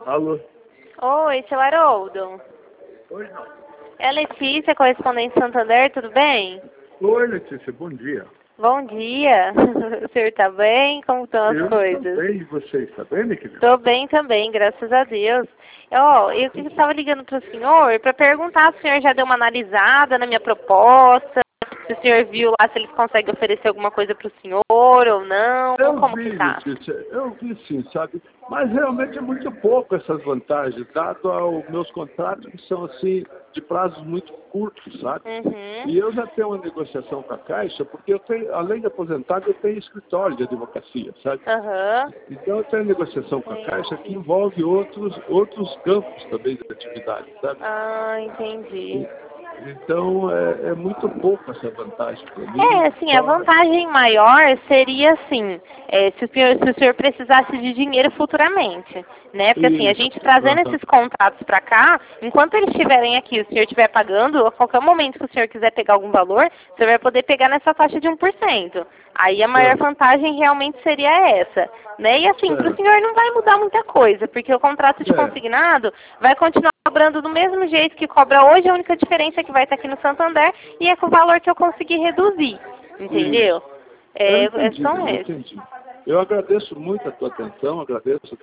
Alô? Oi, seu Haroldo. Oi, não. É a Letícia, correspondente Santander, tudo bem? Oi, Letícia, bom dia. Bom dia. O senhor tá bem? Como estão as Eu coisas? estou bem, e você está bem, minha querida? Tô bem também, graças a Deus. Eu estava ligando para o senhor para perguntar se o senhor já deu uma analisada na minha proposta, se o senhor viu lá se eles conseguem oferecer alguma coisa para o senhor ou não, Eu como que vi, tá? Letícia, eu vi sim, sabe? Mas realmente é muito pouco essas vantagens, dado aos meus contratos que são assim, de prazos muito curtos, sabe? Uhum. E eu já tenho uma negociação com a Caixa, porque eu tenho, além de aposentado, eu tenho escritório de advocacia, sabe? Aham. Então eu tenho negociação com a Caixa que envolve outros campos também de atividade, sabe? Ah, entendi. Então é muito pouco essa vantagem para mim. É, assim, a vantagem maior seria assim, se o senhor precisasse de dinheiro futuramente, né? Porque assim, a Isso. gente trazendo Aham. esses contratos para cá, enquanto eles estiverem aqui, o senhor estiver pagando, a qualquer momento que o senhor quiser pegar algum valor, o senhor vai poder pegar nessa taxa de 1%. Aí a maior Certo. vantagem realmente seria essa, né? E assim, para o Certo. senhor não vai mudar muita coisa, porque o contrato de É. consignado vai continuar cobrando do mesmo jeito que cobra hoje, a única diferença é que vai estar aqui no Santander e é com o valor que eu consegui reduzir, entendeu? Isso. Eu É entendi, só eu esse. entendi. Eu agradeço muito a tua atenção, agradeço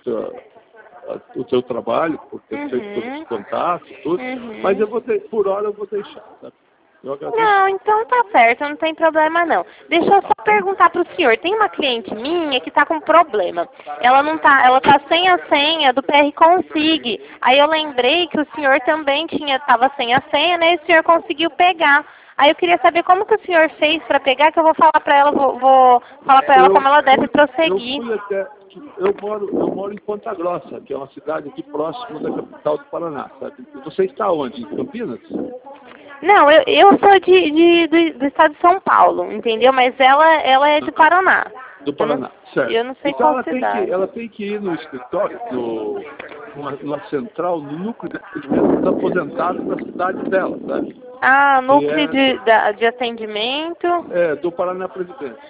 o teu trabalho por ter feito todos os Uhum. contatos e tudo, mas Uhum. por hora eu vou deixar, sabe? Eu agradeço. Não, então tá certo, não tem problema não. Deixa eu só perguntar pro senhor, tem uma cliente minha que tá com problema. Ela tá sem a senha do PR Consig. Aí eu lembrei que o senhor também tava sem a senha, né? E o senhor conseguiu pegar. Aí eu queria saber como que o senhor fez para pegar, que eu vou falar para ela, vou falar para ela como ela deve Eu prosseguir. fui até. Eu moro em Ponta Grossa, que é uma cidade aqui próxima da capital do Paraná, sabe? Você está onde? Em Campinas? Não, eu sou do estado de São Paulo, entendeu? Mas ela é de Paraná. Do Paraná, certo. Eu não sei Então qual cidade. ela tem que ir no escritório, numa central, no núcleo de atendimento dos aposentados da cidade dela, sabe? Ah, Que núcleo de atendimento. do Paraná Previdência.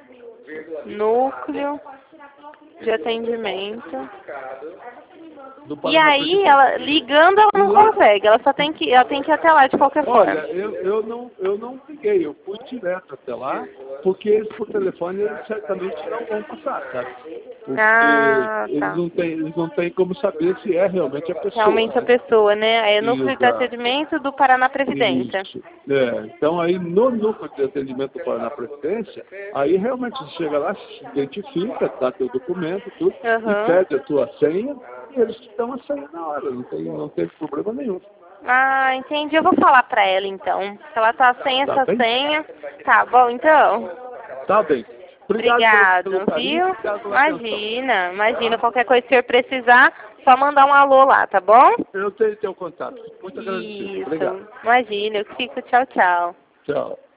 Núcleo de atendimento. Do E Paraná aí, Previdência. ela ligando, ela E não lá, consegue. Ela tem que ir até lá de qualquer olha, forma. eu não liguei, eu fui direto até lá, porque eles por telefone eles certamente não vão passar, sabe? Porque Ah, tá. eles não têm como saber se é realmente a pessoa, Realmente a né? pessoa, né? Aí é núcleo de Exato. atendimento do Paraná Previdência. Isso. Então aí no núcleo de atendimento do Paraná Previdência, aí realmente você chega lá, se identifica, dá teu documento, tudo, e Aham. pede a tua senha, e eles te dão a senha na hora, não tem problema nenhum. Ah, entendi. Eu vou falar pra ela então. Se ela tá sem Tá essa bem? senha. Tá bom, então. Tá bem. Obrigado pelo Obrigado, carinho, viu? obrigado pela atenção. Imagina. Qualquer coisa que o senhor precisar, só mandar um alô lá, tá bom? Eu tenho teu contato. Muito agradecido. Obrigado. Isso. Imagina, eu fico. Tchau, tchau. Tchau.